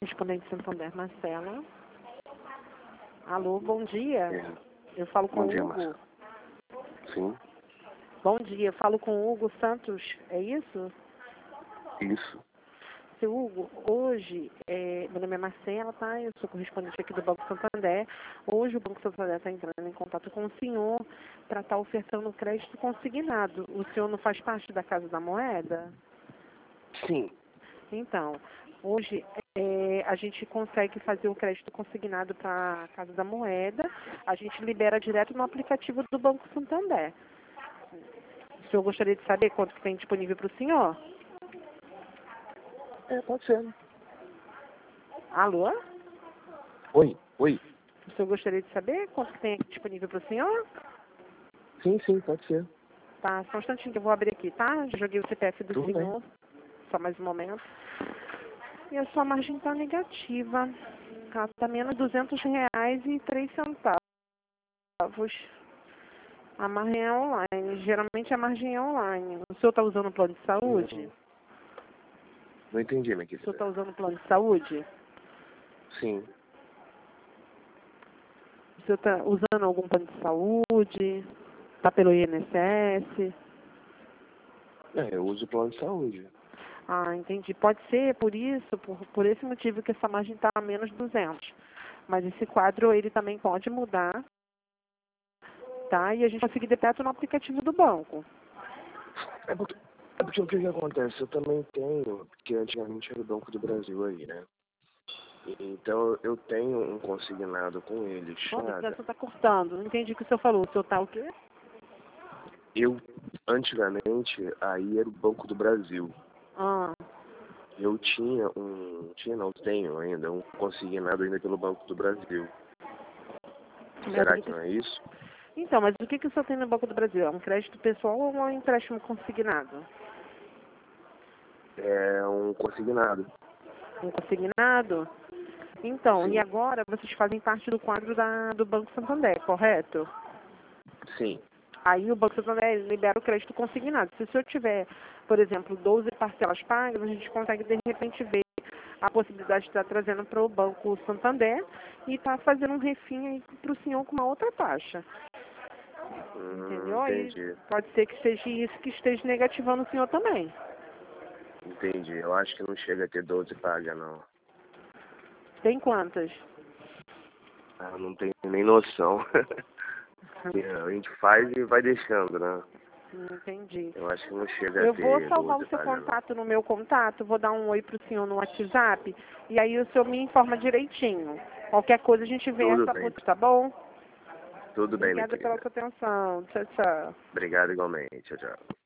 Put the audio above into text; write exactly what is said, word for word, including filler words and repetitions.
correspondente Santander, Marcela. Alô, bom dia. É. Eu falo com Bom o dia, Hugo. Marcelo. Sim, Bom dia, eu falo com o Hugo Santos, é isso? isso. Seu Hugo, hoje, é, meu nome é Marcela, tá? Eu sou correspondente aqui do Banco Santander. Hoje o Banco Santander está entrando em contato com o senhor para estar ofertando crédito consignado. O senhor não faz parte da Casa da Moeda? Sim. Então, hoje é, a gente consegue fazer o crédito consignado para a Casa da Moeda. A gente libera direto no aplicativo do Banco Santander. O senhor gostaria de saber quanto que tem disponível para o senhor? É, pode ser. Alô? Oi, oi. O senhor gostaria de saber quanto que tem disponível para o senhor? Sim, sim, pode ser. Tá, só um instantinho que eu vou abrir aqui, tá? Já joguei o C P F do Tudo bem. senhor. Só mais um momento. E a sua margem está negativa. Ela está menos duzentos reais e três centavos. A margem é online. Geralmente a margem é online. O senhor está usando o plano de saúde? Não, não entendi, minha O senhor querida. está usando o plano de saúde? Sim. O senhor está usando algum plano de saúde? Está pelo I N S S? É, eu uso o plano de saúde. Ah, entendi. Pode ser por isso, por, por esse motivo que essa margem está a menos duzentos. Mas esse quadro, ele também pode mudar, tá? E a gente consegue débito no aplicativo do banco. É porque, é porque o que, que acontece? Eu também tenho, porque antigamente era o Banco do Brasil aí, né? Então eu tenho um consignado com eles. Ó, a Nada. ligação está cortando. Não entendi o que o senhor falou. O senhor está o quê? Eu, antigamente, aí era o Banco do Brasil. Ah, Eu tinha um, tinha não, tenho ainda, um consignado ainda pelo Banco do Brasil. Será mas o que que... não é isso? Então, mas o que, que o senhor tem no Banco do Brasil? É um crédito pessoal ou um empréstimo consignado? É um consignado. Um consignado? Então, e Sim, agora vocês fazem parte do quadro da, do Banco Santander, correto? sim. Aí o Banco Santander libera o crédito consignado. Se o senhor tiver, por exemplo, doze parcelas pagas, a gente consegue, de repente, ver a possibilidade de estar trazendo para o Banco Santander e estar fazendo um refim aí para o senhor com uma outra taxa. Hum, Entendeu? Aí entendi, pode ser que seja isso que esteja negativando o senhor também. entendi. Eu acho que não chega a ter doze pagas, não. Tem quantas? Ah, não tenho nem noção. A gente faz e vai deixando, né? Entendi. Eu acho que não chega a Eu vou ter salvar doze o seu pagas, não. contato no meu contato, vou dar um oi pro senhor no WhatsApp e aí o senhor me informa direitinho. Qualquer coisa a gente vê Tudo essa bem, possibilidade, tá bom? tudo bem, minha Obrigada pela querida. sua atenção. Tchau, tchau. Obrigado igualmente. Tchau, tchau.